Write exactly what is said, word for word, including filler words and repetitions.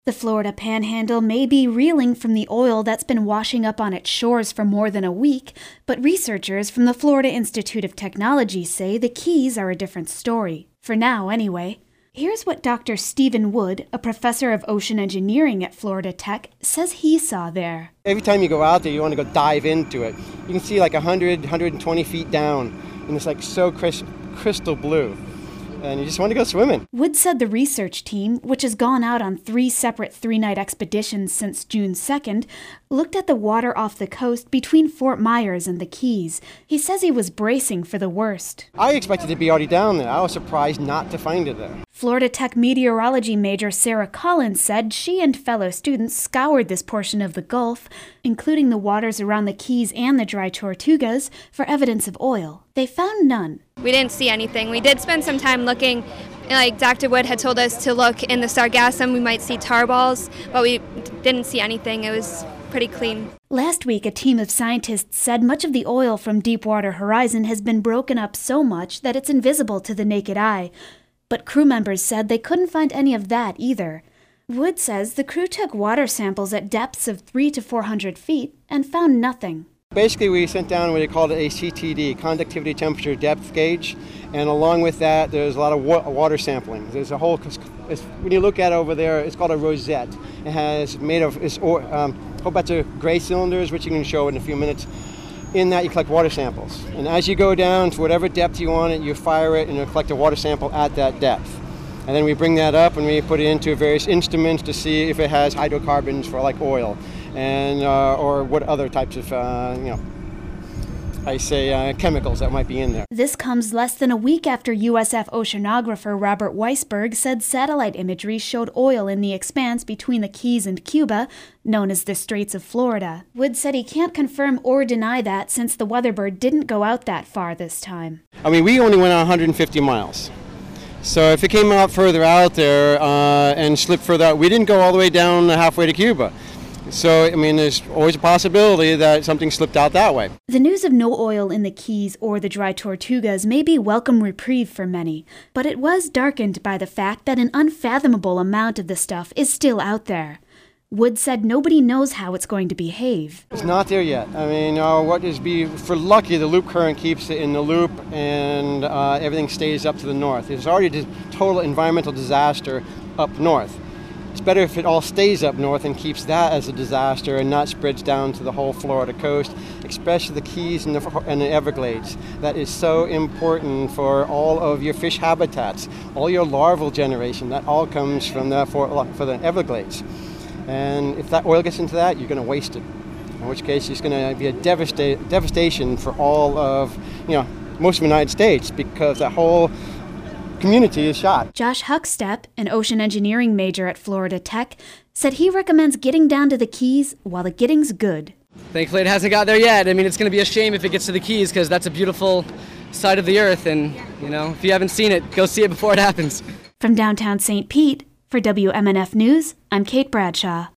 The Florida Panhandle may be reeling from the oil that's been washing up on its shores for more than a week, but researchers from the Florida Institute of Technology say the Keys are a different story, for now anyway. Here's what Doctor Stephen Wood, a professor of ocean engineering at Florida Tech, says he saw there. Every time you go out there, you want to go dive into it. You can see like one hundred, one hundred twenty feet down, and it's like so crisp, crystal blue. And you just want to go swimming. Wood said the research team, which has gone out on three separate three-night expeditions since June second, looked at the water off the coast between Fort Myers and the Keys. He says he was bracing for the worst. I expected to be already down there. I was surprised not to find it there. Florida Tech meteorology major Sarah Collins said she and fellow students scoured this portion of the Gulf, including the waters around the Keys and the Dry Tortugas, for evidence of oil. They found none. We didn't see anything. We did spend some time looking. Like Doctor Wood had told us to look in the Sargassum, we might see tar balls, but we didn't see anything. It was pretty clean. Last week, a team of scientists said much of the oil from Deepwater Horizon has been broken up so much that it's invisible to the naked eye. But crew members said they couldn't find any of that either. Wood says the crew took water samples at depths of three to four hundred feet and found nothing. Basically, we sent down what they called a C T D, conductivity temperature depth gauge, and along with that, there's a lot of wa- water sampling. There's a whole, when you look at it over there, it's called a rosette. It has made of it's, um, a whole bunch of gray cylinders, which you can show in a few minutes. In that, you collect water samples. And as you go down to whatever depth you want it, you fire it and you collect a water sample at that depth. And then we bring that up and we put it into various instruments to see if it has hydrocarbons for like oil and uh, or what other types of, uh, you know, I say uh, chemicals that might be in there. This comes less than a week after U S F oceanographer Robert Weisberg said satellite imagery showed oil in the expanse between the Keys and Cuba, known as the Straits of Florida. Wood said he can't confirm or deny that since the Weatherbird didn't go out that far this time. I mean, we only went one hundred fifty miles. So if it came out further out there uh, and slipped further out, we didn't go all the way down halfway to Cuba. So, I mean, there's always a possibility that something slipped out that way. The news of no oil in the Keys or the Dry Tortugas may be welcome reprieve for many, but it was darkened by the fact that an unfathomable amount of the stuff is still out there. Wood said nobody knows how it's going to behave. It's not there yet. I mean, uh, what is be for lucky, the loop current keeps it in the loop and uh, everything stays up to the north. There's already a total environmental disaster up north. It's better if it all stays up north and keeps that as a disaster and not spreads down to the whole Florida coast, especially the Keys and the, and the Everglades. That is so important for all of your fish habitats, all your larval generation. That all comes from the, for, for the Everglades. And if that oil gets into that, you're going to waste it. In which case, it's going to be a devasta- devastation for all of, you know, most of the United States because that whole community is shot. Josh Huckstep, an ocean engineering major at Florida Tech, said he recommends getting down to the Keys while the getting's good. Thankfully, it hasn't got there yet. I mean, it's going to be a shame if it gets to the Keys because that's a beautiful side of the earth. And, you know, if you haven't seen it, go see it before it happens. From downtown Saint Pete, for W M N F News, I'm Kate Bradshaw.